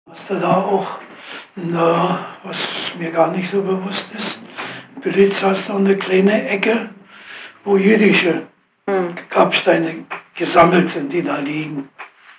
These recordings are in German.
Hast du da auch, was mir gar nicht so bewusst ist, in Bülitz hast du auch eine kleine Ecke, wo jüdische Grabsteine gesammelt sind, die da liegen.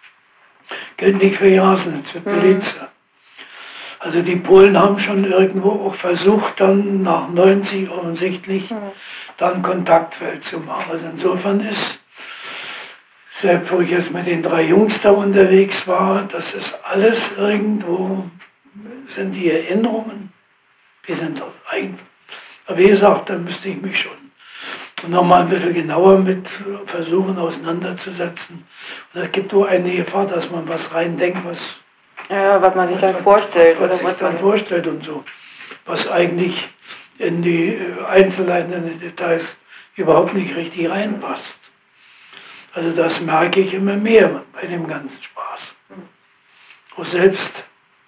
Gilt nicht für Jasnitz, für Bülitz. Also die Polen haben schon irgendwo auch versucht, dann nach 90 offensichtlich dann Kontaktfeld zu machen. Also insofern ist, selbst wo ich jetzt mit den 3 Jungs da unterwegs war, das ist alles irgendwo, sind die Erinnerungen, die sind eigentlich, aber wie gesagt, da müsste ich mich schon nochmal ein bisschen genauer mit versuchen auseinanderzusetzen. Und es gibt nur eine Gefahr, dass man was reindenkt, was man sich dann vorstellt. Was sich dann vorstellt und so. Was eigentlich in die Einzelheiten, in die Details überhaupt nicht richtig reinpasst. Also das merke ich immer mehr bei dem ganzen Spaß. Auch selbst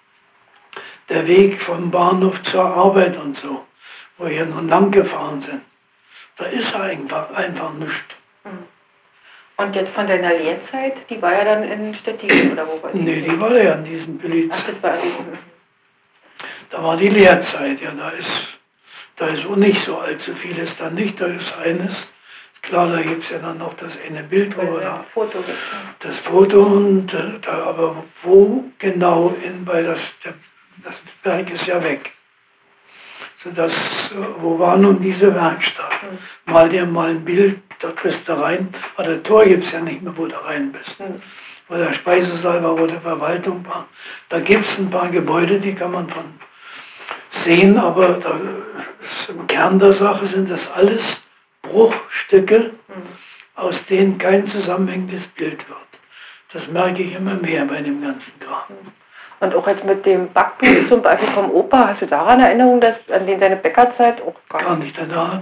der Weg vom Bahnhof zur Arbeit und so, wo wir nun lang gefahren sind, da ist einfach nichts. Und jetzt von deiner Lehrzeit, die war ja dann in Stettin oder wo war die? Nee, die war ja in diesem Bülitz. Ach, das war in Da war die Lehrzeit, ja, da ist auch nicht so allzu vieles dann nicht, da ist eines, ist klar, da gibt es ja dann noch das eine Bild, wo wir da das Foto und aber wo genau, weil das Werk ist ja weg. So wo war nun diese Werkstatt? Mal dir mal ein Bild, da bist du rein, aber das Tor gibt es ja nicht mehr, wo du rein bist. Wo der Speisesaal war, wo die Verwaltung war. Da gibt es ein paar Gebäude, die kann man von sehen, aber im Kern der Sache sind das alles Bruchstücke, aus denen kein zusammenhängendes Bild wird. Das merke ich immer mehr bei dem ganzen Kram. Und auch jetzt mit dem Backbuch zum Beispiel vom Opa, hast du daran Erinnerung, an den seine Bäckerzeit auch gar nicht?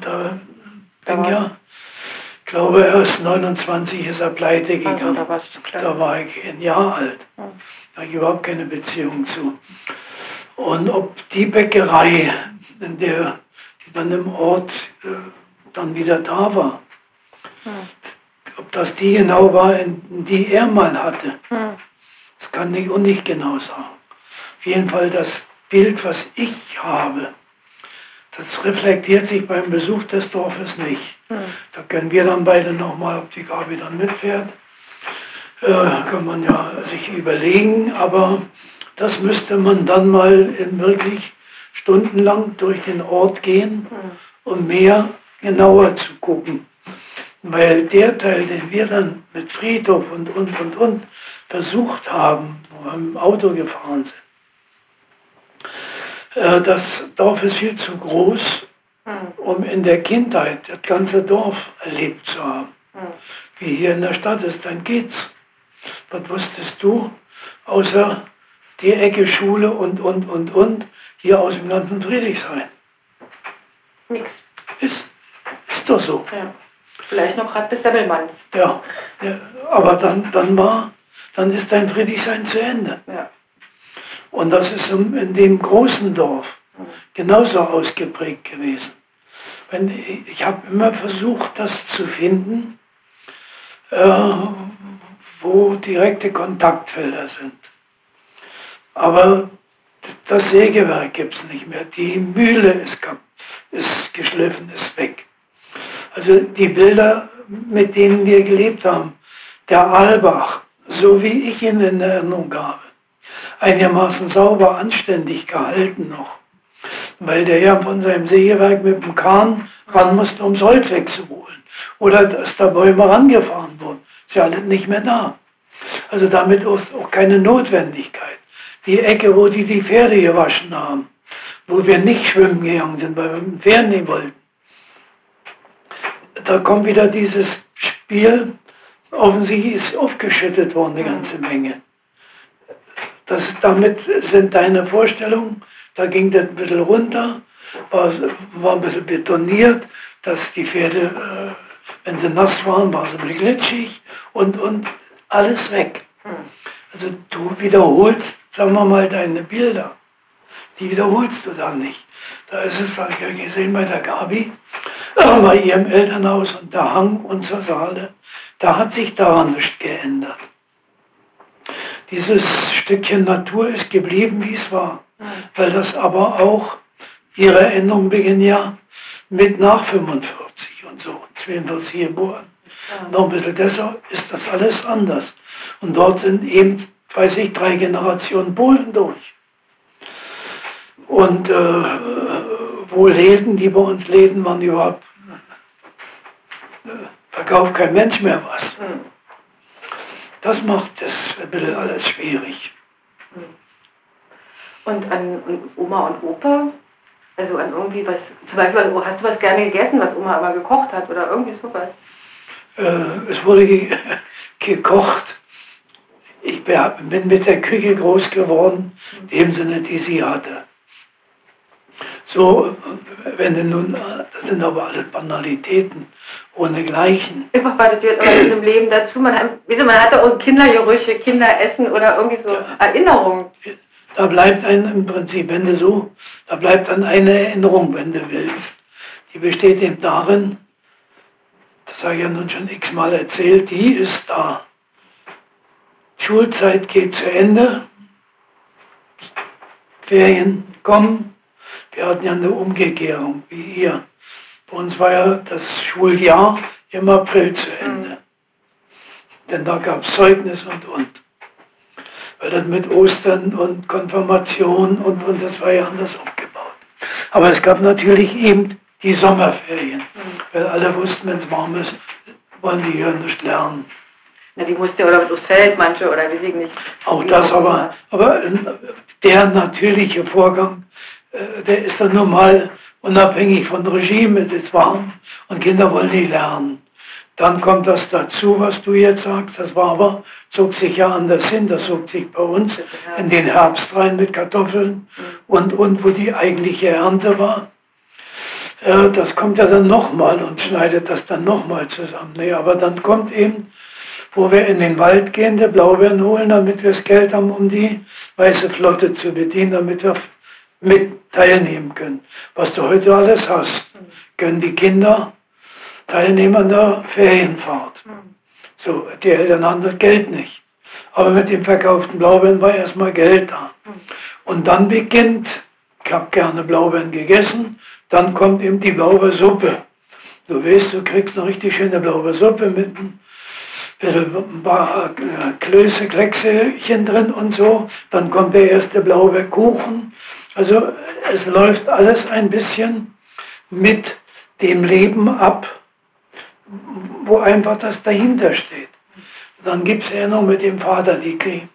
Ich glaube erst 29 ist er pleite gegangen. Also, da war ich 1 Jahr alt. Da habe ich überhaupt keine Beziehung zu. Und ob die Bäckerei, die dann im Ort dann wieder da war, ob das die genau war, die er mal hatte, das kann ich auch nicht genau sagen. Auf jeden Fall das Bild, was ich habe, das reflektiert sich beim Besuch des Dorfes nicht. Da können wir dann beide nochmal, ob die Gabi dann mitfährt, kann man ja sich überlegen, aber das müsste man dann mal wirklich stundenlang durch den Ort gehen, um mehr genauer zu gucken. Weil der Teil, den wir dann mit Friedhof und versucht haben, wo wir im Auto gefahren sind, das Dorf ist viel zu groß, um in der Kindheit das ganze Dorf erlebt zu haben. Wie hier in der Stadt ist, dann geht's. Was wusstest du, außer die Ecke Schule und, hier aus dem ganzen Friedrichshain? Nix. Ist doch so. Ja. Vielleicht noch gerade bis Semmelmann. Ja, aber dann ist dein Friedrichshain zu Ende. Ja. Und das ist in dem großen Dorf genauso ausgeprägt gewesen. Ich habe immer versucht, das zu finden, wo direkte Kontaktfelder sind. Aber das Sägewerk gibt es nicht mehr. Die Mühle ist geschliffen, ist weg. Also die Bilder, mit denen wir gelebt haben, der Aalbach, so wie ich ihn in Erinnerung habe, einigermaßen sauber, anständig gehalten noch, weil der ja von seinem Sägewerk mit dem Kahn ran musste, um das Holz wegzuholen. Oder dass da Bäume rangefahren wurden. Ist ja alles nicht mehr da. Also damit ist auch keine Notwendigkeit. Die Ecke, wo die Pferde gewaschen haben, wo wir nicht schwimmen gegangen sind, weil wir mit dem Pferd nicht wollten. Da kommt wieder dieses Spiel, offensichtlich ist aufgeschüttet worden, eine ganze Menge. Damit sind deine Vorstellungen, da ging das ein bisschen runter, war ein bisschen betoniert, dass die Pferde, wenn sie nass waren, waren sie ein bisschen glitschig und alles weg. Also du wiederholst, sagen wir mal, deine Bilder, die wiederholst du dann nicht. Da ist es, was ich ja gesehen bei der Gabi, bei ihrem Elternhaus und der Hang und zur Saale, da hat sich daran nichts geändert. dieses Stückchen Natur ist geblieben, wie es war. Weil das aber auch, ihre Erinnerungen beginnen ja mit nach 45 und so, 42 geboren. Noch ein bisschen deshalb ist das alles anders. Und dort sind eben, weiß ich, 3 Generationen Polen durch. Und wo Läden, die bei uns Läden waren, überhaupt verkauft kein Mensch mehr was. Das macht das ein bisschen alles schwierig. Und an Oma und Opa? Also an irgendwie was, zum Beispiel, hast du was gerne gegessen, was Oma immer gekocht hat oder irgendwie sowas? Es wurde gekocht. Ich bin mit der Küche groß geworden, in dem Sinne, die sie hatte. So, wenn du nun, das sind aber alle Banalitäten, ohnegleichen. Einfach, weil das gehört immer zum Leben dazu. Man hat da auch Kindergerüche, Kinderessen oder irgendwie so Erinnerungen. Da bleibt im Prinzip, wenn du so, da bleibt dann eine Erinnerung, wenn du willst. Die besteht eben darin, das habe ich ja nun schon x-mal erzählt, die ist da. Schulzeit geht zu Ende, Ferien kommen. Wir hatten ja eine Umkehrung, wie ihr. Bei uns war ja das Schuljahr im April zu Ende. Denn da gab es Zeugnis und. Weil das mit Ostern und Konfirmation und das war ja anders aufgebaut. Aber es gab natürlich eben die Sommerferien. Weil alle wussten, wenn es warm ist, wollen die hier nicht lernen. Na, die mussten ja oder mit aufs Feld, manche, oder weiß ich nicht. Auch das, aber der natürliche Vorgang, der ist dann normal unabhängig von Regime, es ist warm und Kinder wollen nicht lernen. Dann kommt das dazu, was du jetzt sagst, das war aber, zog sich ja anders hin, das zog sich bei uns in den Herbst rein mit Kartoffeln und wo die eigentliche Ernte war. Das kommt ja dann nochmal und schneidet das dann nochmal zusammen. Nee, aber dann kommt eben, wo wir in den Wald gehen, der Blaubeeren holen, damit wir das Geld haben, um die weiße Flotte zu bedienen, damit wir mit teilnehmen können. Was du heute alles hast, können die Kinder teilnehmen an der Ferienfahrt. So, die Eltern haben das Geld nicht. Aber mit dem verkauften Blaubeeren war erstmal Geld da. Und dann beginnt, ich habe gerne Blaubeeren gegessen, dann kommt eben die Blaubeersuppe. Du weißt, du kriegst eine richtig schöne Blaubeersuppe mit ein paar Klöße, Kleckschen drin und so. Dann kommt der erste Blaubeerkuchen. Also es läuft alles ein bisschen mit dem Leben ab, wo einfach das dahinter steht. Dann gibt es ja noch mit dem Vater die Krieg.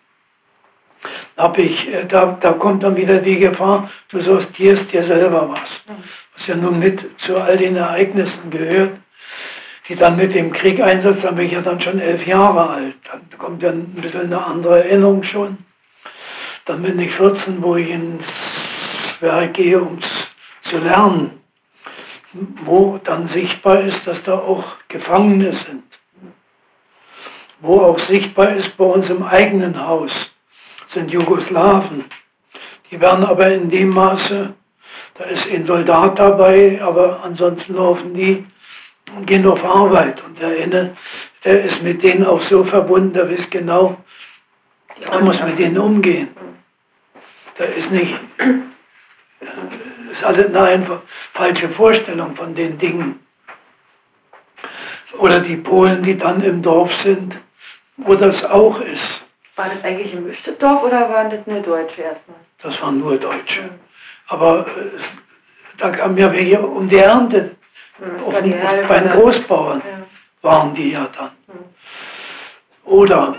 Da kommt dann wieder die Gefahr, du sortierst dir selber was ja nun mit zu all den Ereignissen gehört, die dann mit dem Krieg einsetzen. Da bin ich ja dann schon 11 Jahre alt. Dann kommt ja ein bisschen eine andere Erinnerung schon. Dann bin ich 14, wo ich ins Werk gehe, um zu lernen, wo dann sichtbar ist, dass da auch Gefangene sind. Wo auch sichtbar ist, bei uns im eigenen Haus sind Jugoslawen. Die werden aber in dem Maße, da ist ein Soldat dabei, aber ansonsten laufen die und gehen auf Arbeit. Und der eine, der ist mit denen auch so verbunden, der weiß genau, er muss mit denen umgehen. Da ist nicht, ist alles eine einfach falsche Vorstellung von den Dingen. Oder die Polen, die dann im Dorf sind, wo das auch ist. War das eigentlich ein gemischtes Dorf oder waren das nur Deutsche erstmal? Das waren nur Deutsche. Aber da kamen ja welche um die Ernte. Bei den Großbauern waren die ja dann. Oder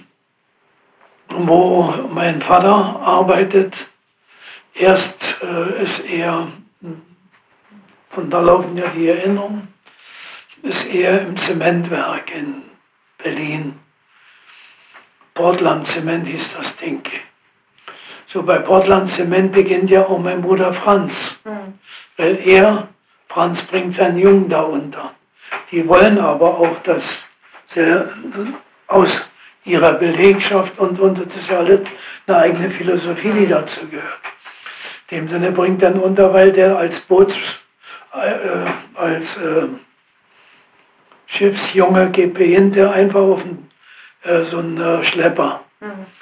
wo mein Vater arbeitet, erst ist er, von da laufen ja die Erinnerungen, ist er im Zementwerk in Berlin. Portland Zement hieß das Ding. So bei Portland Zement beginnt ja auch mein Bruder Franz. Weil Franz bringt seinen Jungen da unter. Die wollen aber auch, dass sie aus ihrer Belegschaft und das ist ja alles eine eigene Philosophie, die dazu gehört. In dem Sinne bringt er unter, weil der als Schiffsjunge geht behindert einfach auf so einen Schlepper.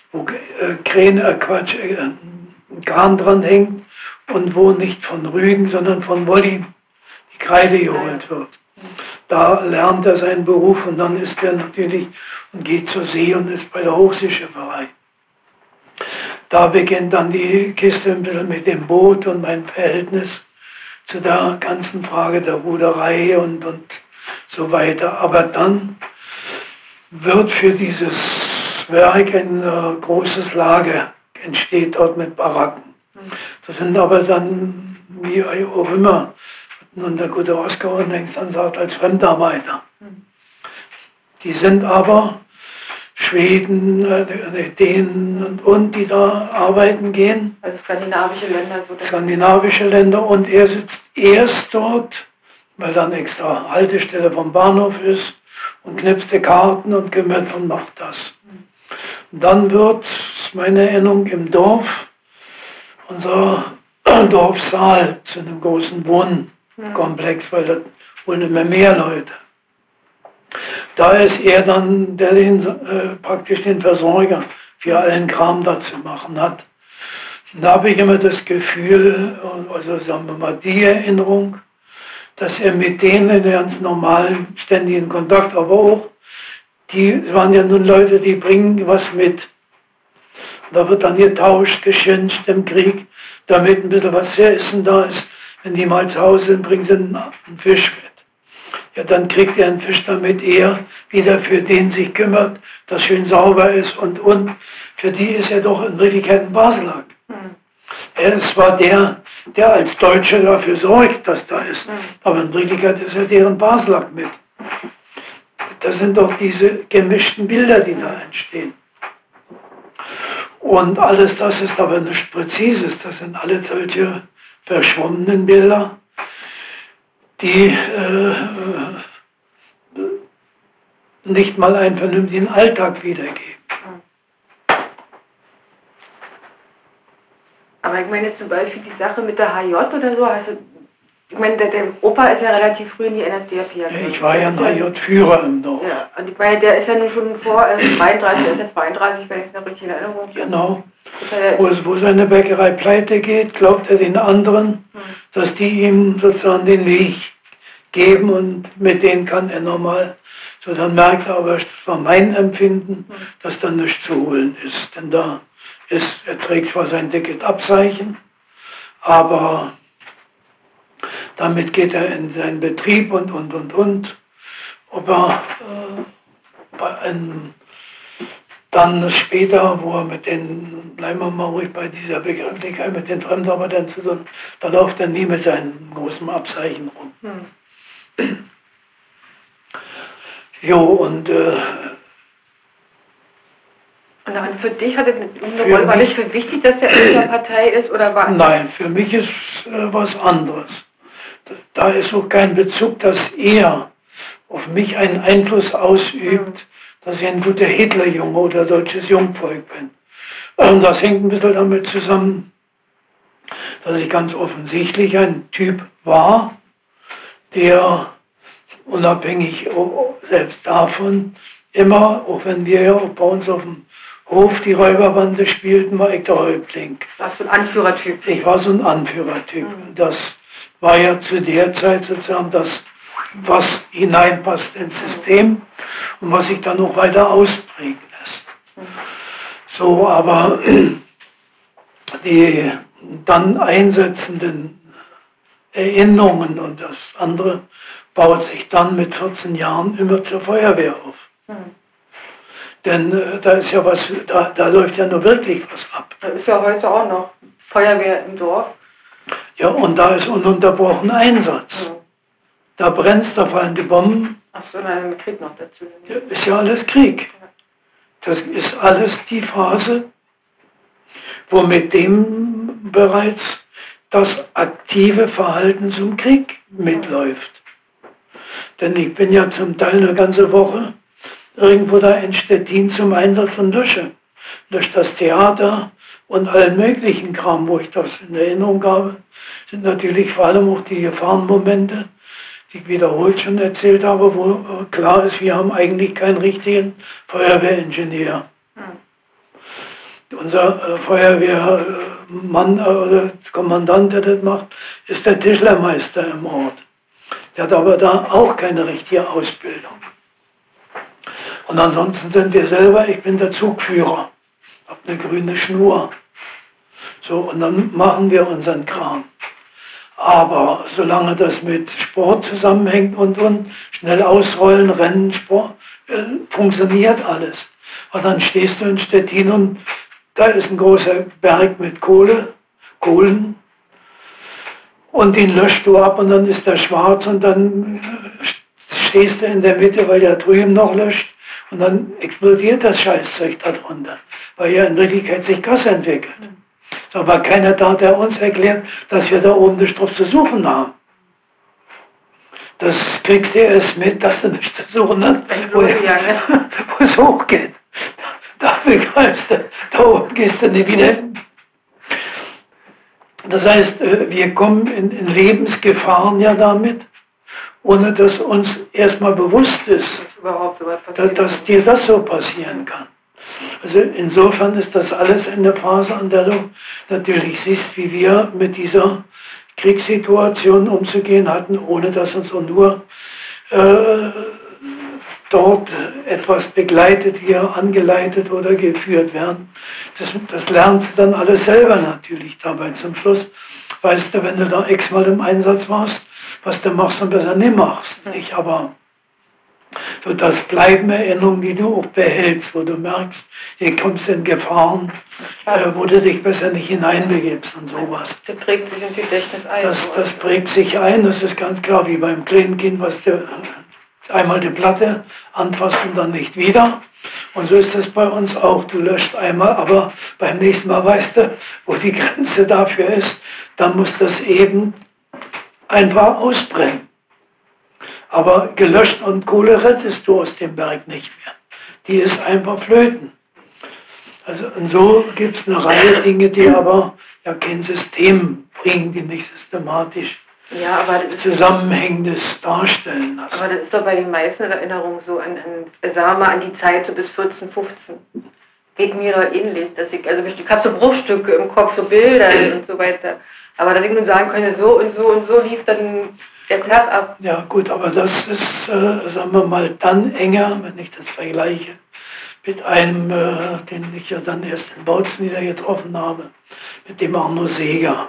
wo ein Kran dran hängt und wo nicht von Rügen, sondern von Wolli die Kreide geholt wird. Da lernt er seinen Beruf und dann ist er natürlich und geht zur See und ist bei der Hochseeschifferei. Da beginnt dann die Kiste ein bisschen mit dem Boot und mein Verhältnis zu der ganzen Frage der Ruderei und so weiter. Aber dann wird für dieses Werk ein großes Lager, entsteht dort mit Baracken. Das sind aber dann, wie auch immer, nun der gute Oskar unlängst dann sagt, als Fremdarbeiter. Die sind aber Schweden, Dänen und die da arbeiten gehen. Also skandinavische Länder. So skandinavische Länder und er sitzt erst dort, weil dann extra Haltestelle vom Bahnhof ist und knipst die Karten und kümmert und macht das. Und dann wird, meine Erinnerung, im Dorf unser Dorfsaal zu einem großen Wohnkomplex, weil da wohnen immer mehr Leute. Da ist er dann, der praktisch den Versorger für allen Kram da zu machen hat. Und da habe ich immer das Gefühl, also sagen wir mal die Erinnerung, dass er mit denen in ganz normalen, ständigen Kontakt, aber auch, die waren ja nun Leute, die bringen was mit. Und da wird dann getauscht, geschinscht im Krieg, damit ein bisschen was zu essen da ist. Wenn die mal zu Hause sind, bringen sie einen Fisch mit. Ja, dann kriegt er einen Fisch, damit er wieder für den sich kümmert, das schön sauber ist und. Für die ist er doch in Wirklichkeit ein Baselack. Er ist zwar der als Deutscher dafür sorgt, dass da ist, aber in Wirklichkeit ist er deren Baselack mit. Das sind doch diese gemischten Bilder, die da entstehen. Und alles das ist aber nichts Präzises, das sind alle solche verschwommenen Bilder, die nicht mal einen vernünftigen Alltag wiedergeben. Aber ich meine jetzt zum Beispiel die Sache mit der HJ oder so, also ich meine, der Opa ist ja relativ früh in die NSDAP. Ja, ich war ja ein HJ-Führer im Dorf. Ja, und ich meine, der ist ja nun schon vor 32, der ist ja 32, wenn ich noch richtig in Erinnerung habe. Genau. Wo seine Bäckerei pleite geht, glaubt er den anderen, dass die ihm sozusagen den Weg geben und mit denen kann er normal. So, dann merkt er aber, das war mein Empfinden, dass da nichts zu holen ist. Denn er trägt zwar sein Abzeichen, aber damit geht er in seinen Betrieb und. Ob er dann später, wo er mit den, bleiben wir mal ruhig bei dieser Begrifflichkeit, mit den Fremdarbeitern zu tun, da läuft er nie mit seinem großen Abzeichen rum. Jo, und für dich hat es eine Rolle, war das für wichtig, dass er in der Partei ist? Oder war nein, für mich ist was anderes. Da ist auch kein Bezug, dass er auf mich einen Einfluss ausübt, dass ich ein guter Hitlerjunge oder deutsches Jungvolk bin. Das hängt ein bisschen damit zusammen, dass ich ganz offensichtlich ein Typ war, der unabhängig selbst davon immer, auch wenn wir ja bei uns auf dem Hof die Räuberbande spielten, war ich der Häuptling. Warst du ein Anführertyp? Ich war so ein Anführertyp. Das war ja zu der Zeit sozusagen das, was hineinpasst ins System und was sich dann noch weiter ausprägen lässt. So, aber die dann einsetzenden Erinnerungen und das andere baut sich dann mit 14 Jahren immer zur Feuerwehr auf. Denn da ist ja was, da läuft ja nur wirklich was ab. Da ist ja heute auch noch Feuerwehr im Dorf. Ja, und da ist ununterbrochen Einsatz. Da brennt, da fallen die Bomben. Ach so, nein, Krieg noch dazu. Ja, ist ja alles Krieg. Das ist alles die Phase, wo mit dem bereits das aktive Verhalten zum Krieg mitläuft. Denn ich bin ja zum Teil eine ganze Woche irgendwo da in Stettin zum Einsatz und lösche das Theater und allen möglichen Kram, wo ich das in Erinnerung habe, sind natürlich vor allem auch die Gefahrenmomente, die ich wiederholt schon erzählt habe, wo klar ist, wir haben eigentlich keinen richtigen Feuerwehringenieur. Unser Feuerwehrmann oder Kommandant, der das macht, ist der Tischlermeister im Ort. Der hat aber da auch keine richtige Ausbildung. Und ansonsten sind wir selber, ich bin der Zugführer, habe eine grüne Schnur. So, und dann machen wir unseren Kram. Aber solange das mit Sport zusammenhängt und schnell ausrollen, Rennen, Sport, funktioniert alles. Und dann stehst du in Stettin und da ist ein großer Berg mit Kohlen, und den löscht du ab und dann ist der schwarz und dann stehst du in der Mitte, weil der drüben noch löscht und dann explodiert das Scheißzeug darunter, weil ja in Wirklichkeit sich Gas entwickelt. Ist aber keiner da, der uns erklärt, dass wir da oben nichts drauf zu suchen haben. Das kriegst du erst mit, dass du nichts zu suchen hast, wo es hochgeht. Da begreifst du, da oben gehst du nicht wieder hin. Das heißt, wir kommen in Lebensgefahren ja damit, ohne dass uns erstmal bewusst ist, dass dir das so passieren kann. Also insofern ist das alles eine Phase, an der du natürlich siehst, wie wir mit dieser Kriegssituation umzugehen hatten, ohne dass uns auch nur dort etwas begleitet, wir angeleitet oder geführt werden. Das lernst du dann alles selber natürlich dabei. Zum Schluss weißt du, wenn du da x-mal im Einsatz warst, was du machst und besser nicht machst. Nicht? Aber so das bleiben Erinnerungen, die du auch behältst, wo du merkst, hier kommst du in Gefahren, wo du dich besser nicht hineinbegibst und sowas. Das prägt sich ins Gedächtnis ein. Das prägt sich ein, das ist ganz klar, wie beim kleinen Kind, was du einmal die Platte anfasst und dann nicht wieder. Und so ist es bei uns auch. Du löscht einmal, aber beim nächsten Mal weißt du, wo die Grenze dafür ist. Dann muss das eben einfach ausbrennen. Aber gelöscht und Kohle rettest du aus dem Berg nicht mehr. Die ist einfach flöten. Also und so gibt es eine Reihe Dinge, die aber ja kein System bringen, die nicht systematisch Zusammenhängendes darstellen lassen. Aber das ist doch bei den meisten Erinnerungen so sagen wir mal, an die Zeit so bis 14, 15. Geht mir doch ähnlich. Dass ich habe so Bruchstücke im Kopf, so Bilder und so weiter. Aber dass ich nun sagen könnte, so und so und so lief dann der Tag ab. Ja gut, aber das ist, sagen wir mal, dann enger, wenn ich das vergleiche, mit einem, den ich ja dann erst in Bautzen wieder getroffen habe, mit dem Arno Seeger.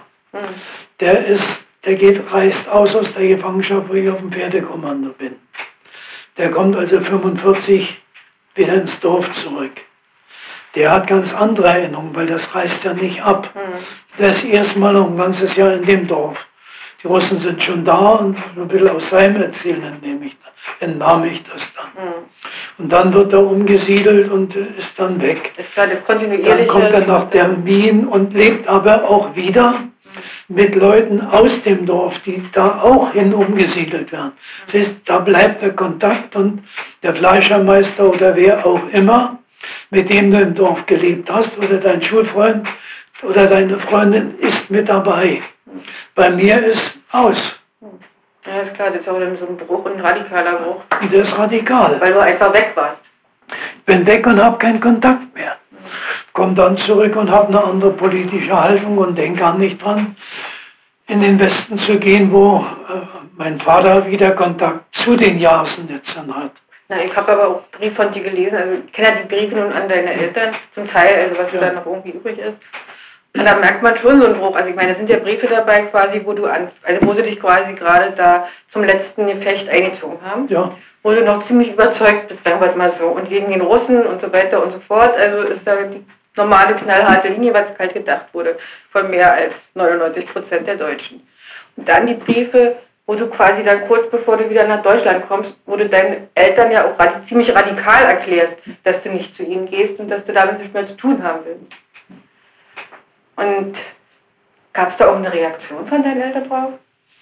Der reist aus der Gefangenschaft, wo ich auf dem Pferdekommando bin. Der kommt also 45 wieder ins Dorf zurück. Der hat ganz andere Erinnerungen, weil das reißt ja nicht ab. Der ist erstmal noch ein ganzes Jahr in dem Dorf. Die Russen sind schon da und ein bisschen aus seinem Erzählen entnahm ich das dann. Und dann wird er umgesiedelt und ist dann weg. Dann kommt er nach Termin und lebt aber auch wieder mit Leuten aus dem Dorf, die da auch hin umgesiedelt werden. Das heißt, da bleibt der Kontakt und der Fleischermeister oder wer auch immer, mit dem du im Dorf gelebt hast, oder dein Schulfreund oder deine Freundin ist mit dabei. Bei mir ist aus. Ja, ist klar, das ist auch dann so ein Bruch, ein radikaler Bruch. Und der ist radikal. Weil du einfach weg warst. Ich bin weg und habe keinen Kontakt mehr. Komme dann zurück und habe eine andere politische Haltung und denke gar nicht dran, in den Westen zu gehen, wo mein Vater wieder Kontakt zu den Jasenitzern hat. Na, ich habe aber auch Brief von dir gelesen, also ich kenne ja die Briefe nun an deine Eltern, zum Teil, also was da noch irgendwie übrig ist. Und da merkt man schon so einen Bruch. Also ich meine, da sind ja Briefe dabei quasi, wo sie dich quasi gerade da zum letzten Gefecht eingezogen haben. Ja. Wo du noch ziemlich überzeugt bist, sagen wir mal so. Und gegen den Russen und so weiter und so fort. Also ist da die normale knallharte Linie, was halt gedacht wurde, von mehr als 99% der Deutschen. Und dann die Briefe, wo du quasi dann kurz bevor du wieder nach Deutschland kommst, wo du deinen Eltern ja auch ziemlich radikal erklärst, dass du nicht zu ihnen gehst und dass du damit nicht mehr zu tun haben willst. Und gab es da auch eine Reaktion von deinen Eltern drauf?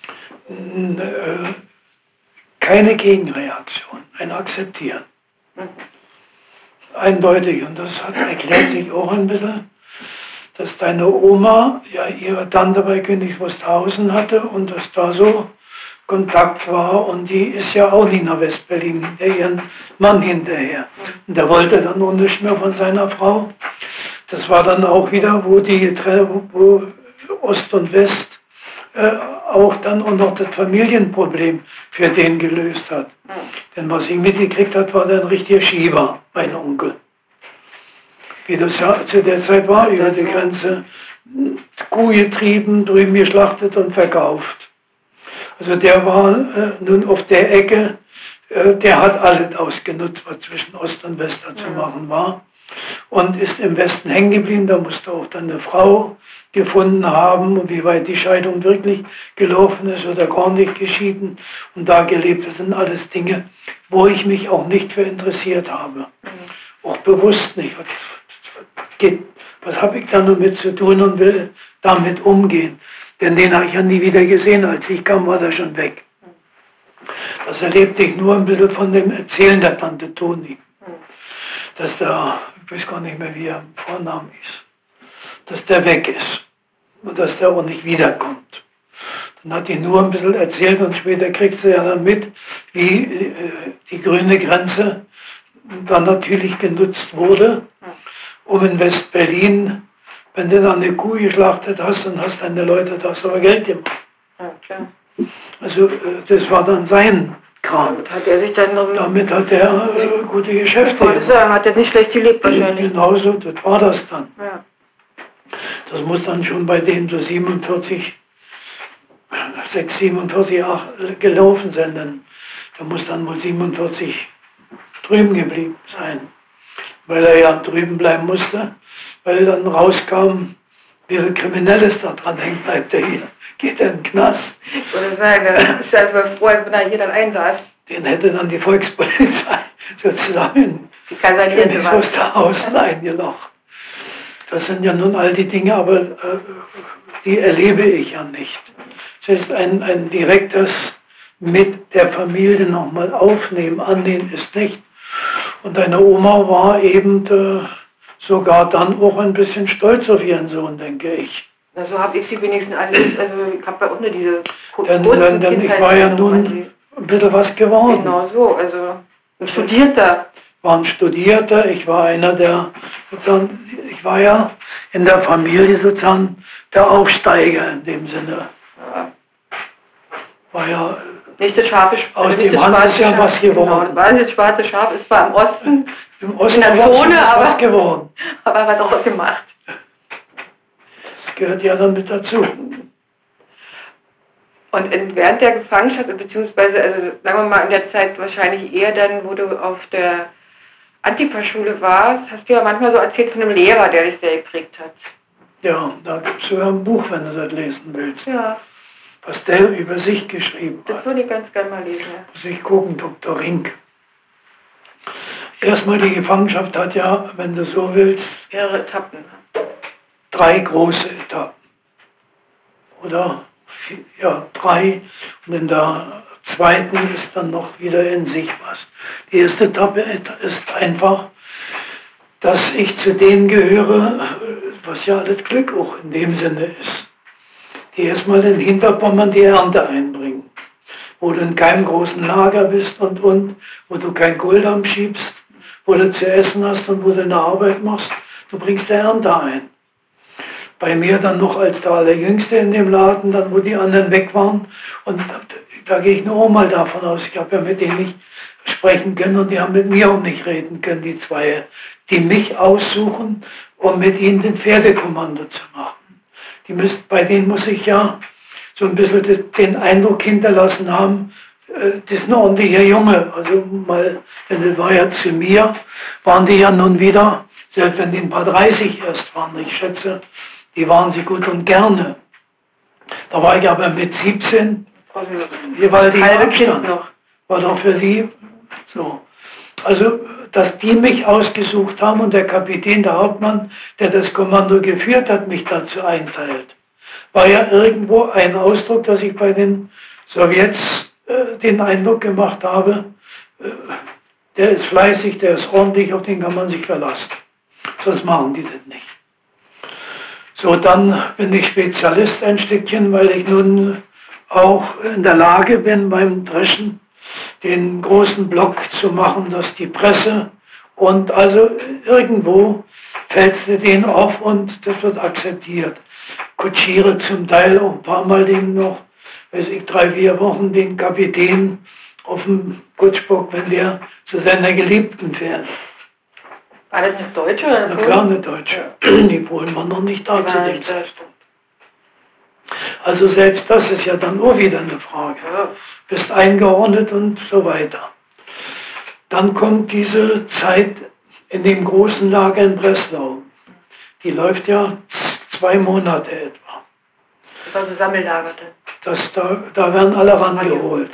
Keine Gegenreaktion, ein Akzeptieren. Eindeutig, und das erklärt sich auch ein bisschen, dass deine Oma ja ihre Tante bei Königs Wusterhausen hatte und dass da so Kontakt war, und die ist ja auch nicht nach West-Berlin hinter ihren Mann hinterher. Und der wollte dann auch nicht mehr von seiner Frau. das war dann auch wieder, wo Ost und West auch dann auch noch das Familienproblem für den gelöst hat. Denn was ich mitgekriegt habe, war der ein richtiger Schieber, mein Onkel. Wie das ja zu der Zeit war, über die Grenze Kuh getrieben, drüben geschlachtet und verkauft. Also der war nun auf der Ecke, der hat alles ausgenutzt, was zwischen Ost und West zu machen war. Und ist im Westen hängen geblieben, da musste auch dann eine Frau gefunden haben, und wie weit die Scheidung wirklich gelaufen ist oder gar nicht geschieden und da gelebt. Das sind alles Dinge, wo ich mich auch nicht für interessiert habe. Auch bewusst nicht. Was habe ich da damit zu tun und will damit umgehen? Denn den habe ich ja nie wieder gesehen. Als ich kam, war der schon weg. Das erlebte ich nur ein bisschen von dem Erzählen der Tante Toni. Dass der, ich weiß gar nicht mehr, wie er im Vornamen ist, dass der weg ist und dass der auch nicht wiederkommt. Dann hat die nur ein bisschen erzählt und später kriegst du ja dann mit, wie die grüne Grenze dann natürlich genutzt wurde, um in West-Berlin, wenn du dann eine Kuh geschlachtet hast, dann hast deine Leute das aber Geld gemacht. Ja, klar. Also das war dann sein Kram. Damit hat er sich dann noch... Damit hat er gute Geschäfte gemacht. Hat er nicht schlecht gelebt wahrscheinlich. Genauso, das war das dann. Ja. Das muss dann schon bei dem so 47, 8 gelaufen sein. Denn da muss dann wohl 47 drüben geblieben sein. Weil er ja drüben bleiben musste, weil dann rauskam, wie viel Kriminelles da dran hängt, bleibt er hier, geht er in den Knast. Ich würde sagen, er ist ja froh, wenn er hier dann einsaß. Den hätte dann die Volkspolizei sozusagen ins Osterhaus eingelocht. Das sind ja nun all die Dinge, aber die erlebe ich ja nicht. Es ist ein direktes mit der Familie nochmal aufnehmen, annehmen ist nicht. Und deine Oma war eben sogar dann auch ein bisschen stolz auf ihren Sohn, denke ich. Na, so habe ich sie wenigstens alles, also ich habe ja auch nur diese Denn ich war ja nun ein bisschen was geworden. Genau so, also ein Studierter. War ein Studierter, ich war einer der, sozusagen, ich war ja in der Familie sozusagen der Aufsteiger in dem Sinne. Ja. War ja nicht das scharfe aus dem Hand ist ja was geworden. Genau, war das schwarze Schaf, ist zwar im Osten, im Osten in der Zone, aber was geworden. Aber was daraus gemacht. Das gehört ja dann mit dazu. Und während der Gefangenschaft, beziehungsweise, also sagen wir mal in der Zeit wahrscheinlich eher dann, wo du auf der Antifa-Schule warst, hast du ja manchmal so erzählt von einem Lehrer, der dich sehr geprägt hat. Ja, da gibt es sogar ein Buch, wenn du das lesen willst. Ja. Was der über sich geschrieben hat. Das würde ich ganz gerne mal lesen. Ja. Muss ich gucken, Dr. Rink. Erstmal die Gefangenschaft hat ja, wenn du so willst, mehrere Etappen. 3 große Etappen. Oder? Ja, 3. Und in der zweiten ist dann noch wieder in sich was. Die erste Etappe ist einfach, dass ich zu denen gehöre, was ja alles Glück auch in dem Sinne ist, die erstmal in Hinterpommern die Ernte einbringen, wo du in keinem großen Lager bist und wo du kein Kohldampf schiebst, wo du zu essen hast und wo du eine Arbeit machst, du bringst die Ernte ein. Bei mir dann noch als der Allerjüngste in dem Laden, dann wo die anderen weg waren, und da gehe ich nur mal davon aus, ich habe ja mit denen nicht sprechen können und die haben mit mir auch nicht reden können, die zwei, die mich aussuchen, um mit ihnen den Pferdekommando zu machen. Bei denen muss ich ja so ein bisschen den Eindruck hinterlassen haben, das ist ein ordentlicher Junge. Also mal, denn das war ja zu mir, waren die ja nun wieder, selbst wenn die ein paar 30 erst waren, ich schätze, die waren sie gut und gerne. Da war ich aber mit 17, gewaltiger Abstand. War doch für sie so. Also, dass die mich ausgesucht haben und der Kapitän, der Hauptmann, der das Kommando geführt hat, mich dazu einteilt, war ja irgendwo ein Ausdruck, dass ich bei den Sowjets den Eindruck gemacht habe, der ist fleißig, der ist ordentlich, auf den kann man sich verlassen. Sonst machen die das nicht. So, dann bin ich Spezialist ein Stückchen, weil ich nun auch in der Lage bin, beim Dreschen den großen Block zu machen, dass die Presse und also irgendwo fällst du den auf und das wird akzeptiert. Kutschiere zum Teil auch ein paar Mal den noch, weiß ich, 3, 4 Wochen den Kapitän auf dem Kutschbock, wenn der zu seiner Geliebten fährt. War das eine Deutsche oder eine Polen? Klar, eine Deutsche. Die Polen waren noch nicht da zu dem Zeitpunkt. Also selbst das ist ja dann auch wieder eine Frage. Bist eingeordnet und so weiter. Dann kommt diese Zeit in dem großen Lager in Breslau. Die läuft ja 2 Monate etwa. Das war so Sammellager dann. Da werden alle rangeholt.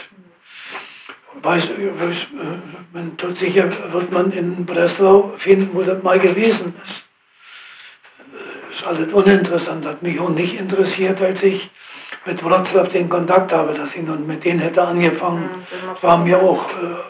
Man tut sicher, wird man in Breslau finden, wo das mal gewesen ist. Ist alles uninteressant, hat mich auch nicht interessiert, als ich mit Wroclaw den Kontakt habe, dass ich nun mit denen hätte angefangen. War mir auch,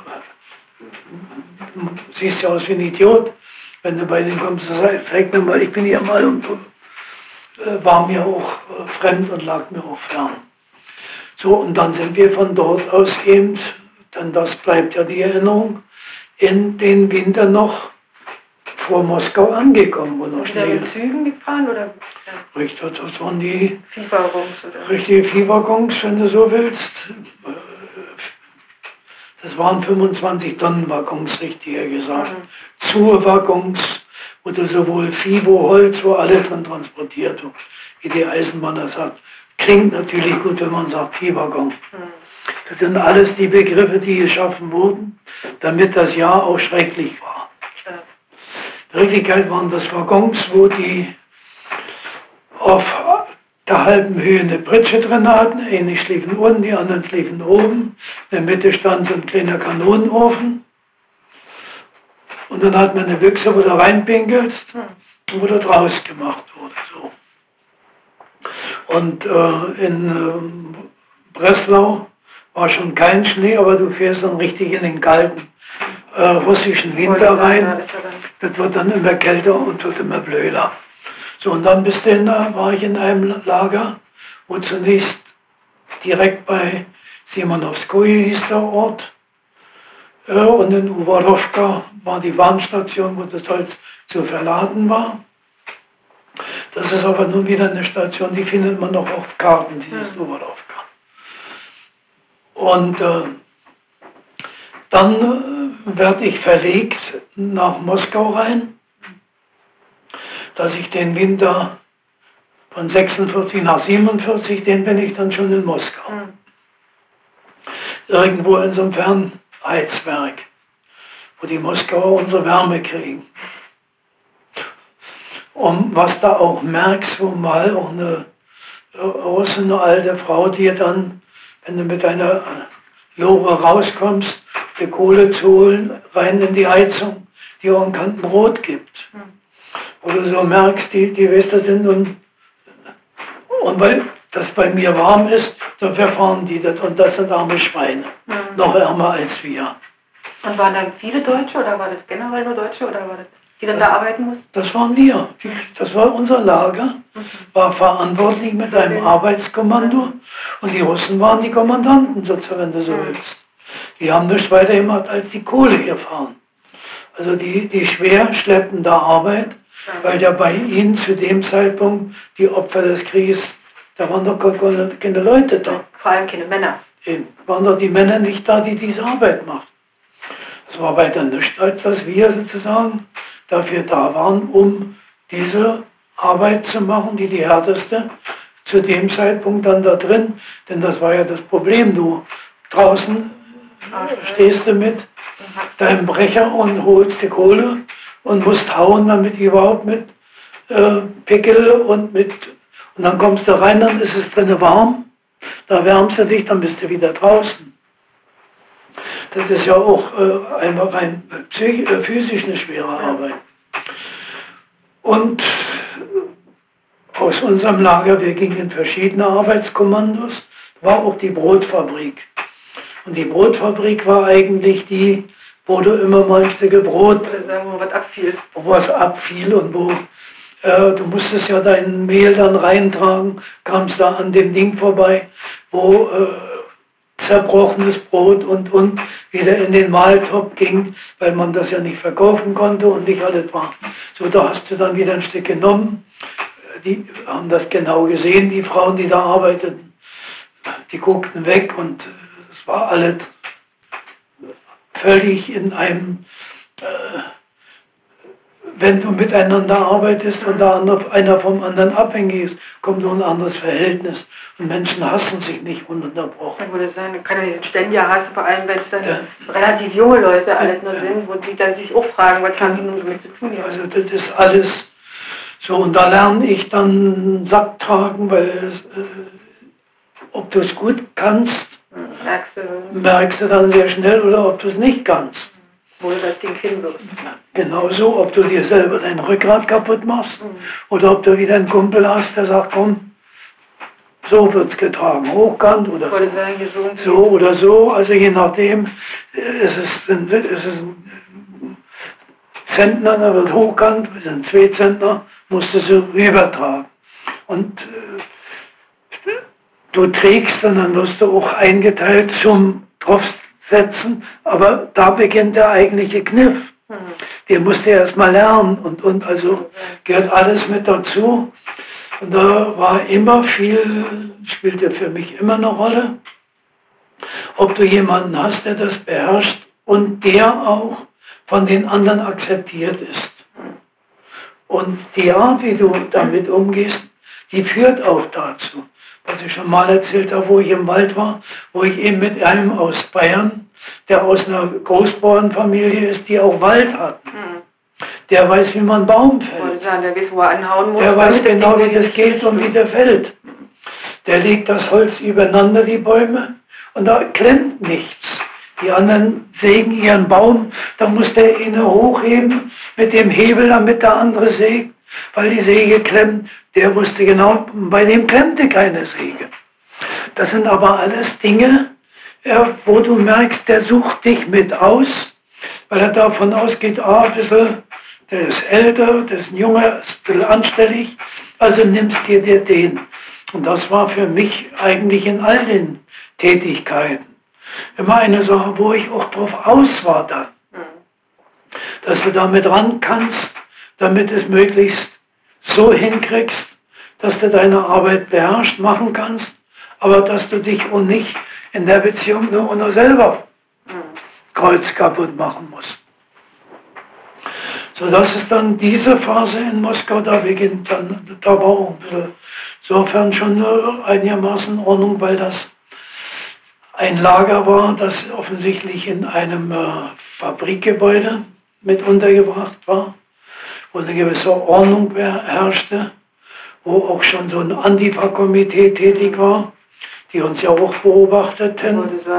siehst ja aus wie ein Idiot, wenn du bei denen kommst, zeig mir mal, ich bin hier mal und war mir auch fremd und lag mir auch fern. So, und dann sind wir von dort aus eben, denn das bleibt ja die Erinnerung, in den Winter noch vor Moskau angekommen. Wo noch Schnee. Mit Zügen gefahren oder? Richtig, das waren die Viehwaggons oder? Richtige Viehwaggons, wenn du so willst. Das waren 25 Tonnen Waggons, richtiger gesagt. Zuwaggons, wo du sowohl Vieh, wo Holz, wo alles drin transportiert, wie die Eisenbahn das hat. Klingt natürlich gut, wenn man sagt Viehwaggon. Das sind alles die Begriffe, die geschaffen wurden, damit das Jahr auch schrecklich war. In Wirklichkeit waren das Waggons, wo die auf der halben Höhe eine Pritsche drin hatten. Eine schliefen unten, die anderen schliefen oben. In der Mitte stand so ein kleiner Kanonenofen. Und dann hat man eine Büchse, wo du reinpinkelst und wo das rausgemacht wurde. So. Und in Breslau war schon kein Schnee, aber du fährst dann richtig in den kalten russischen Winter rein. Das wird dann immer kälter und wird immer blöder. So, und dann war ich in einem Lager, wo zunächst direkt bei Simonowskoje hieß der Ort, und in Uwarowka war die Bahnstation, wo das Holz zu verladen war. Das ist aber nun wieder eine Station, die findet man noch auf Karten, dieses Uwarowka. Und dann werde ich verlegt nach Moskau rein, dass ich den Winter von 46 nach 47, den bin ich dann schon in Moskau. Irgendwo in so einem Fernheizwerk, wo die Moskauer unsere Wärme kriegen. Und was da auch merkst, wo mal auch eine Russin, eine alte Frau, die dann, wenn du mit deiner Lore rauskommst, die Kohle zu holen, rein in die Heizung, die auch ein Kanten Brot gibt. Wo du so merkst, die Wester sind und weil das bei mir warm ist, dann verfahren die das und das sind arme Schweine. Noch ärmer als wir. Und waren da viele Deutsche oder war das generell nur Deutsche oder war das, die dann da arbeiten mussten? Das waren wir. Das war unser Lager, war verantwortlich mit einem Arbeitskommando und die Russen waren die Kommandanten, sozusagen, wenn du so willst. Die haben nichts weiter gemacht als die Kohle gefahren. Also die schwer schleppende Arbeit, weil ja bei ihnen zu dem Zeitpunkt die Opfer des Krieges, da waren doch keine Leute da. Vor allem keine Männer. Eben, waren doch die Männer nicht da, die diese Arbeit machten. Das war weiter nichts, als dass wir sozusagen dafür da waren, um diese Arbeit zu machen, die härteste, zu dem Zeitpunkt dann da drin, denn das war ja das Problem, du draußen stehst du mit deinem Brecher und holst die Kohle und musst hauen, damit überhaupt mit Pickel und dann kommst du rein, dann ist es drinnen warm, da wärmst du dich, dann bist du wieder draußen. Das ist ja auch einfach rein physisch eine schwere Arbeit. Und aus unserem Lager, wir gingen in verschiedene Arbeitskommandos, war auch die Brotfabrik. Und die Brotfabrik war eigentlich die, wo du immer mal ein Stück Brot, wo was abfiel und wo du musstest ja dein Mehl dann reintragen, kamst da an dem Ding vorbei, wo zerbrochenes Brot und wieder in den Mahltopf ging, weil man das ja nicht verkaufen konnte und nicht alles war. So, da hast du dann wieder ein Stück genommen. Die haben das genau gesehen, die Frauen, die da arbeiteten. Die guckten weg und es war alles völlig in einem, wenn du miteinander arbeitest und da einer vom anderen abhängig ist, kommt so ein anderes Verhältnis. Und Menschen hassen sich nicht ununterbrochen. Ich würde sagen, kann ja nicht ständiger Hass, vor allem wenn es dann relativ junge Leute alles nur sind, wo die dann sich auch fragen, was haben die nun damit zu tun? Also das ist alles so, und da lerne ich dann Sack tragen, weil ob du es gut kannst, merkst du dann sehr schnell, oder ob du es nicht kannst. Wo du das Ding hinwirfst. Genauso, ob du dir selber dein Rückgrat kaputt machst, oder ob du wieder einen Kumpel hast, der sagt, komm, so wird es getragen, hochkant oder so oder so, also je nachdem, es ist ein Zentner, der wird hochkant, es sind 2 Zentner, musst du so rübertragen. Und du trägst und dann wirst du auch eingeteilt zum Draufsetzen, aber da beginnt der eigentliche Kniff. Den musst du erst mal lernen und also gehört alles mit dazu. Und da war immer viel, spielte für mich immer eine Rolle, ob du jemanden hast, der das beherrscht und der auch von den anderen akzeptiert ist. Und die Art, wie du damit umgehst, die führt auch dazu. Was ich schon mal erzählt habe, wo ich im Wald war, wo ich eben mit einem aus Bayern, der aus einer Großbauernfamilie ist, die auch Wald hatten. Der weiß, wie man einen Baum fällt. Der weiß, wo er anhauen muss. Der weiß genau, wie das geht und wie der fällt. Der legt das Holz übereinander, die Bäume, und da klemmt nichts. Die anderen sägen ihren Baum, da muss der eine hochheben mit dem Hebel, damit der andere sägt, weil die Säge klemmt. Der wusste genau, bei dem klemmte keine Säge. Das sind aber alles Dinge, wo du merkst, der sucht dich mit aus, weil er davon ausgeht, ein bisschen, der ist älter, der ist ein Junger, ist ein bisschen anstellig, also nimmst dir den. Und das war für mich eigentlich in all den Tätigkeiten immer eine Sache, wo ich auch drauf aus war dann. Dass du damit ran kannst, damit es möglichst so hinkriegst, dass du deine Arbeit beherrscht, machen kannst, aber dass du dich auch nicht in der Beziehung nur selber Kreuz kaputt machen musst. So, das ist dann diese Phase in Moskau, da beginnt dann, da war auch ein bisschen, insofern schon einigermaßen Ordnung, weil das ein Lager war, das offensichtlich in einem Fabrikgebäude mit untergebracht war, wo eine gewisse Ordnung herrschte, wo auch schon so ein Antifa-Komitee tätig war, die uns ja auch beobachteten.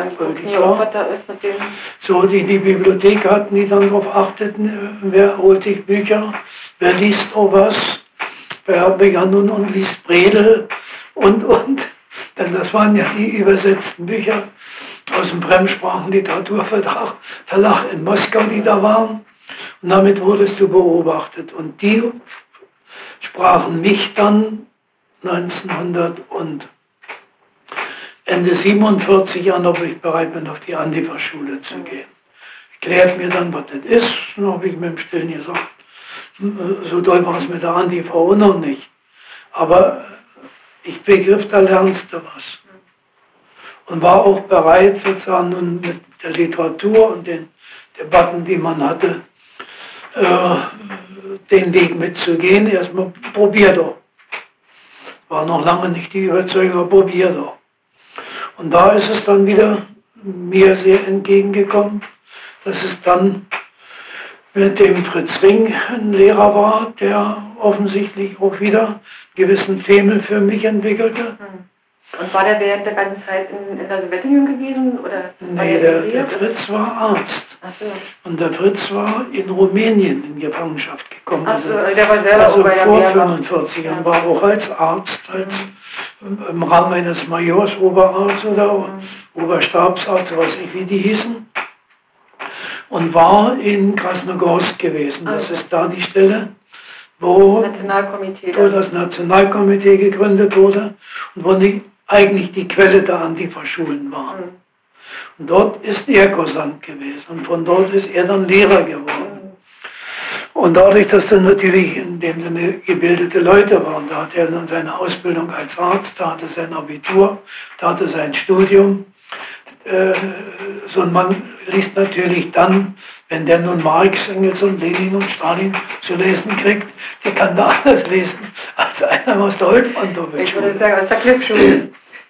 So, die Bibliothek hatten, die dann darauf achteten, wer holt sich Bücher, wer liest auch was, wer begann nun und liest Bredel und. Denn das waren ja die übersetzten Bücher aus dem Fremdsprachenliteraturverlag in Moskau, die da waren. Und damit wurdest du beobachtet. Und die sprachen mich dann 1900 und Ende 47 an, ob ich bereit bin, auf die Antifa-Schule zu gehen. Erklärt mir dann, was das ist. Dann habe ich mir im Stillen gesagt, so doll war es mit der Antifa auch noch nicht. Aber ich begriff, da lernst du was. Und war auch bereit, sozusagen mit der Literatur und den Debatten, die man hatte, den Weg mitzugehen. Erstmal probier doch. War noch lange nicht die Überzeugung, aber probier doch. Und da ist es dann wieder mir sehr entgegengekommen, dass es dann mit dem Fritz Ring ein Lehrer war, der offensichtlich auch wieder einen gewissen Faible für mich entwickelte. Und war der während der ganzen Zeit in der Sowjetunion gewesen? Oder nee, der Fritz war Arzt. Ach so. Und der Fritz war in Rumänien in Gefangenschaft gekommen. Ach so, der war selber also bei der vor 45 und war auch als Arzt, im Rang eines Majors, Oberarzt oder Oberstabsarzt, weiß ich wie die hießen. Und war in Krasnogorsk gewesen. Das ist da die Stelle, wo das Nationalkomitee gegründet wurde und wo eigentlich die Quelle der Antifa-Schulen waren. Und dort ist er Kursant gewesen und von dort ist er dann Lehrer geworden. Und dadurch, dass das natürlich in dem Sinne gebildete Leute waren, da hatte er dann seine Ausbildung als Arzt, da hatte sein Abitur, da hatte sein Studium. So ein Mann liest natürlich dann, wenn der nun Marx, Engels und Lenin und Stalin zu lesen kriegt, der kann da alles lesen als einer aus der Holtmann-Schule. Ich würde sagen, aus der Cliff-Schule.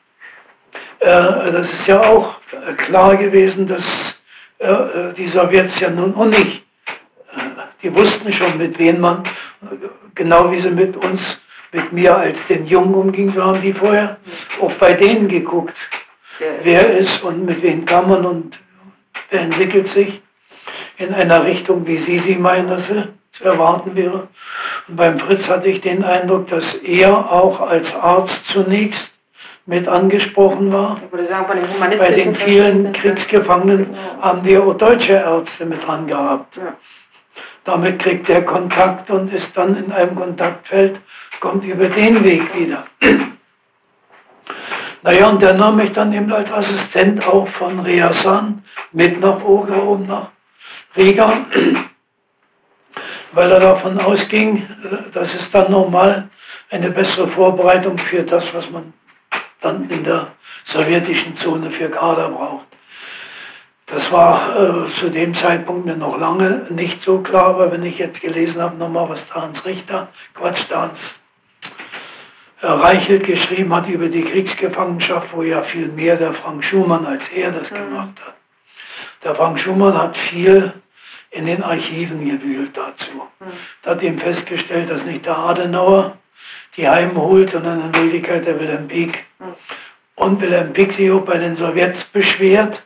Das ist ja auch klar gewesen, dass die Sowjets ja nun auch nicht, die wussten schon, mit wem man, genau wie sie mit uns, mit mir als den Jungen umging, so haben die vorher auch bei denen geguckt, wer ist und mit wem kann man und wer entwickelt sich in einer Richtung, wie Sie meinen, dass sie zu erwarten wäre. Und beim Fritz hatte ich den Eindruck, dass er auch als Arzt zunächst mit angesprochen war. Ich würde sagen, von den bei den vielen Kriegsgefangenen haben wir auch deutsche Ärzte mit dran gehabt. Ja. Damit kriegt er Kontakt und ist dann in einem Kontaktfeld, kommt über den Weg wieder. Naja, und der nahm mich dann eben als Assistent auch von Ryasan mit nach Oga, oben nach Riga, weil er davon ausging, das ist dann nochmal eine bessere Vorbereitung für das, was man dann in der sowjetischen Zone für Kader braucht. Das war zu dem Zeitpunkt mir noch lange nicht so klar, aber wenn ich jetzt gelesen habe, nochmal, was Hans Reichelt geschrieben hat über die Kriegsgefangenschaft, wo ja viel mehr der Frank Schumann als er das gemacht hat. Der Frank Schumann hat viel in den Archiven gewühlt dazu. Da hat ihm festgestellt, dass nicht der Adenauer die heimholt, sondern in Wirklichkeit der Wilhelm Pieck. Und Wilhelm Pieck sich auch bei den Sowjets beschwert,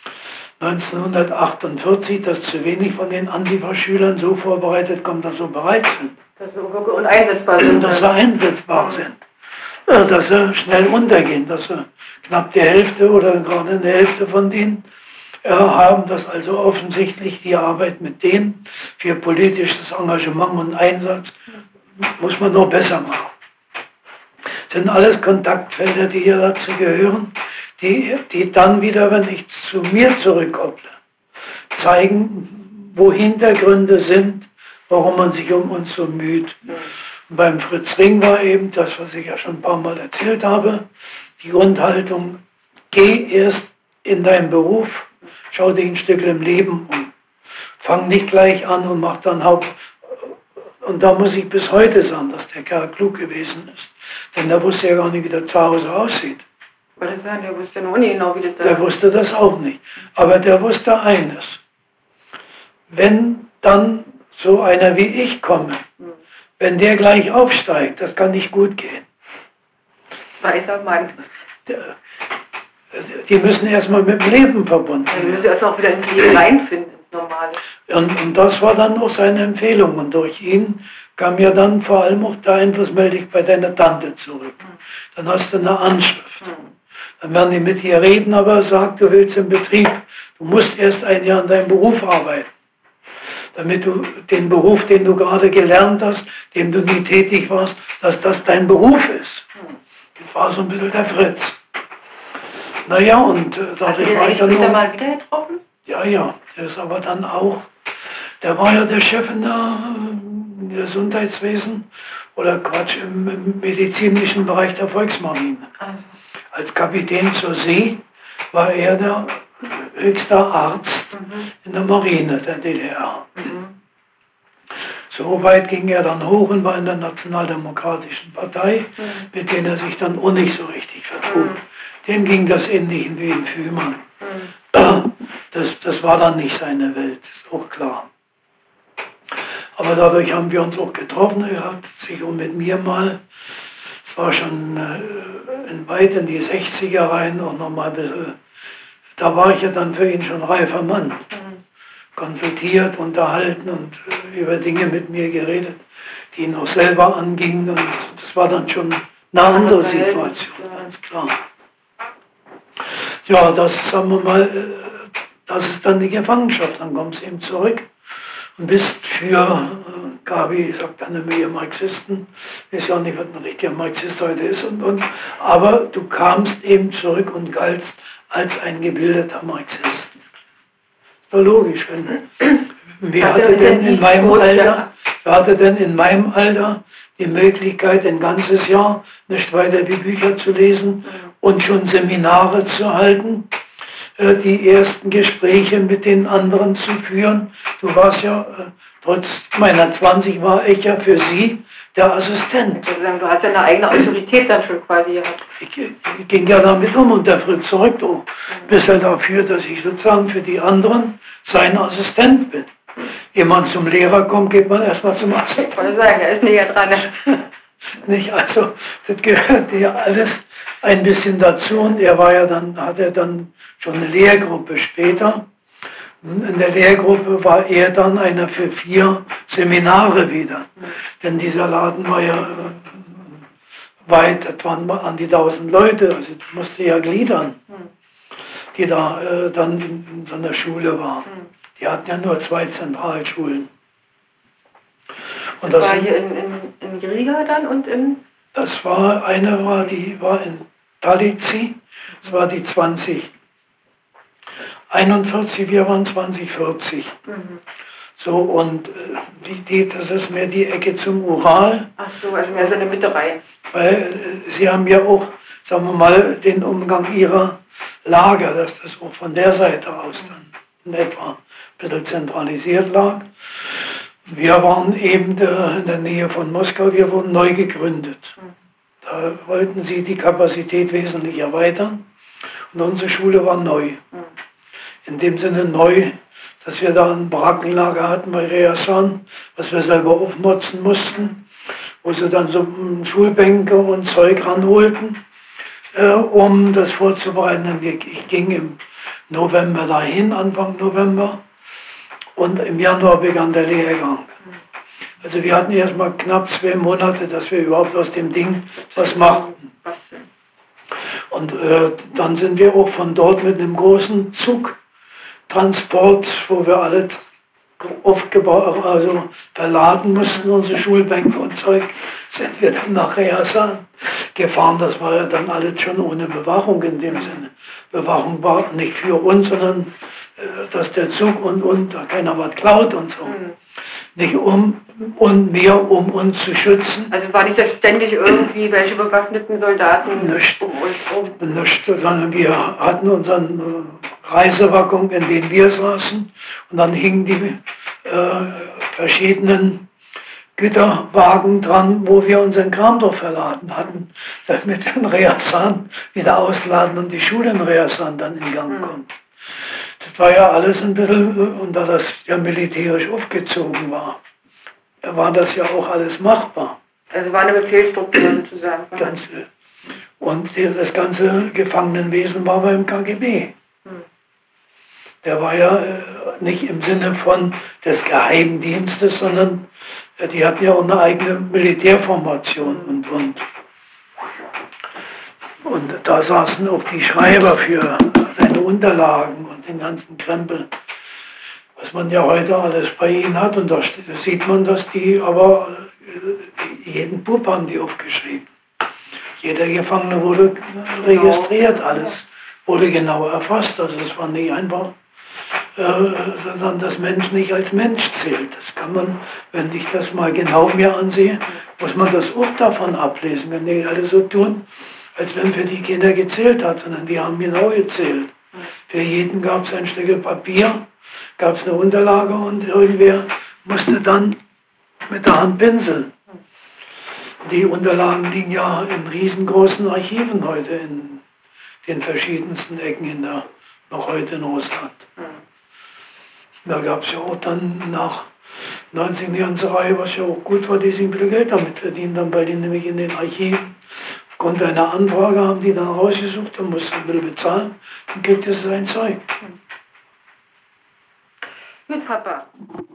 1948, dass zu wenig von den Antifa-Schülern so vorbereitet kommt, dass sie bereit sind. Dass sie und einsetzbar sind. Dass sie einsetzbar sind. Dass sie schnell untergehen, dass sie knapp die Hälfte oder gerade eine Hälfte von denen haben, dass also offensichtlich die Arbeit mit denen für politisches Engagement und Einsatz muss man noch besser machen. Das sind alles Kontaktfelder, die hier dazu gehören, die dann wieder, wenn ich zu mir zurückkopple, zeigen, wo Hintergründe sind, warum man sich um uns so müht. Und beim Fritz Ring war eben das, was ich ja schon ein paar Mal erzählt habe, die Grundhaltung, geh erst in deinen Beruf, schau dich ein Stück im Leben um. Fang nicht gleich an und mach dann Haupt. Und da muss ich bis heute sagen, dass der Kerl klug gewesen ist. Denn der wusste ja gar nicht, wie der zu Hause aussieht. Der wusste noch nie genau, wie das Der wusste das auch nicht. Aber der wusste eines. Wenn dann so einer wie ich komme, wenn der gleich aufsteigt, das kann nicht gut gehen. Weißer Mann. Die müssen erstmal mit dem Leben verbunden werden. Die müssen erstmal auch wieder ins Leben reinfinden, ins Normale. Und das war dann auch seine Empfehlung. Und durch ihn kam ja dann vor allem auch der Einfluss, melde dich bei deiner Tante zurück. Dann hast du eine Anschrift. Dann werden die mit dir reden, aber sagt, du willst im Betrieb. Du musst erst ein Jahr in deinem Beruf arbeiten. Damit du den Beruf, den du gerade gelernt hast, dem du nie tätig warst, dass das dein Beruf ist. Das war so ein bisschen der Fritz. Naja, und dadurch war ich dann später mal wieder getroffen? Ja, der ist aber dann auch, der war ja der Chef im Gesundheitswesen oder Quatsch, im medizinischen Bereich der Volksmarine. Als Kapitän zur See war er der höchste Arzt in der Marine der DDR. So weit ging er dann hoch und war in der Nationaldemokratischen Partei, mit denen er sich dann auch nicht so richtig vertrug. Dem ging das ähnlich wie in Fühmann. Das war dann nicht seine Welt, ist auch klar. Aber dadurch haben wir uns auch getroffen. Er hat sich auch mit mir mal, es war schon weit in die 60er rein, auch nochmal ein bisschen, da war ich ja dann für ihn schon reifer Mann. Konsultiert, unterhalten und über Dinge mit mir geredet, die ihn auch selber angingen. Und das war dann schon eine andere Situation, ganz klar. Ja, das ist, sagen wir mal, das ist dann die Gefangenschaft. Dann kommt es eben zurück und bist für, Gabi sagt dann immer, ihr Marxisten, ist ja nicht, was ein richtiger Marxist heute ist aber du kamst eben zurück und galtst als ein gebildeter Marxist. Ist doch logisch, wer hatte denn in meinem Alter die Möglichkeit, ein ganzes Jahr nicht weiter die Bücher zu lesen und schon Seminare zu halten, die ersten Gespräche mit den anderen zu führen. Du warst ja, trotz meiner 20 war ich ja für sie der Assistent. Du hast ja eine eigene Autorität dann schon quasi gehabt. Ich ging ja damit um und der Fritz zurück, du bist ja dafür, dass ich sozusagen für die anderen sein Assistent bin. Jemand zum Lehrer kommt, geht man erstmal zum Assistent. Ich wollte sagen, er ist näher dran. Nicht, also das gehört ja alles ein bisschen dazu und hat er dann schon eine Lehrgruppe später. In der Lehrgruppe war er dann einer für 4 Seminare wieder. Denn dieser Laden war ja weit, das waren an die 1000 Leute, also das musste ja gliedern, die da dann in so einer Schule waren. Die hatten ja nur 2 Zentralschulen. Und das war hier in Riga dann und in? Das war, die war in Tallici, das war die 2041, wir waren 2040. So, und das ist mehr die Ecke zum Ural. Ach so, also mehr so eine Mitte rein. Weil sie haben ja auch, sagen wir mal, den Umgang ihrer Lager, dass das auch von der Seite aus dann in etwa ein bisschen zentralisiert lag. Wir waren eben in der Nähe von Moskau, wir wurden neu gegründet. Da wollten sie die Kapazität wesentlich erweitern und unsere Schule war neu. In dem Sinne neu, dass wir da ein Barackenlager hatten bei Ryasan, was wir selber aufmotzen mussten, wo sie dann so Schulbänke und Zeug ranholten, um das vorzubereiten. Ich ging im November dahin, Anfang November, und im Januar begann der Lehrgang. Also wir hatten erstmal knapp 2 Monate, dass wir überhaupt aus dem Ding was machten. Und dann sind wir auch von dort mit einem großen Zugtransport, wo wir alle aufgebaut, also verladen mussten, unsere Schulbänke und Zeug, sind wir dann nach Ryasan gefahren. Das war ja dann alles schon ohne Bewachung in dem Sinne. Bewachung war nicht für uns, sondern dass der Zug und da keiner was klaut und so. Nicht um uns zu schützen. Also war nicht das ständig irgendwie welche bewaffneten Soldaten nicht, nicht, sondern wir hatten unseren Reisewaggon, in dem wir saßen, und dann hingen die verschiedenen Güterwagen dran, wo wir unseren Kram doch verladen hatten, damit wir in Ryasan wieder ausladen und die Schule in Ryasan dann in Gang kommt. Das war ja alles ein bisschen, und da das ja militärisch aufgezogen war das ja auch alles machbar. Also war eine Befehlsstruktur sozusagen. Und das ganze Gefangenenwesen war beim KGB. Der war ja nicht im Sinne von des Geheimdienstes, sondern die hatten ja auch eine eigene Militärformation und da saßen auch die Schreiber für seine Unterlagen und den ganzen Krempel, was man ja heute alles bei ihnen hat. Und da sieht man, dass die aber jeden Bub haben die aufgeschrieben. Jeder Gefangene wurde registriert, alles wurde genau erfasst. Also es war nicht einfach, sondern das Mensch nicht als Mensch zählt. Das kann man, wenn ich das mal genau mir ansehe, muss man das auch davon ablesen. Wenn die alle so tun, als wenn für die Kinder gezählt hat, sondern die haben genau gezählt. Für jeden gab es ein Stück Papier, gab es eine Unterlage und irgendwer musste dann mit der Hand pinseln. Die Unterlagen liegen ja in riesengroßen Archiven heute in den verschiedensten Ecken noch heute in Russland. Da gab es ja auch dann nach 19 Jahren ganze Reihe, was ja auch gut war, die sich ein bisschen Geld damit verdienen, dann bei denen nämlich in den Archiven. Aufgrund einer Anfrage haben die dann rausgesucht und mussten ein bisschen bezahlen, dann kriegt es sein Zeug. Gut, Papa.